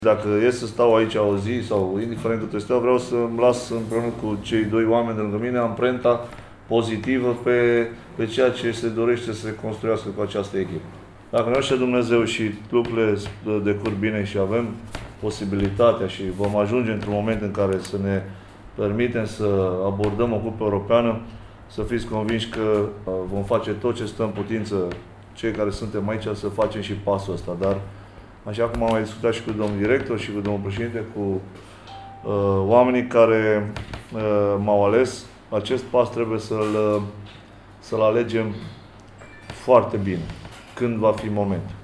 Dacă e să stau aici o zi sau indiferent câte stau, vreau să îmi las împreună cu cei doi oameni de lângă mine amprenta pozitivă pe ceea ce se dorește să se construiască cu această echipă. Dacă ne așa Dumnezeu și lucrurile decurg bine și avem posibilitatea și vom ajunge într-un moment în care să ne permitem să abordăm o cupă europeană, să fiți convinși că vom face tot ce stă în putință, cei care suntem aici, să facem și pasul ăsta. Dar, așa cum am mai discutat și cu domnul director și cu domnul președinte, cu oamenii care m-au ales, acest pas trebuie să-l alegem foarte bine, când va fi momentul.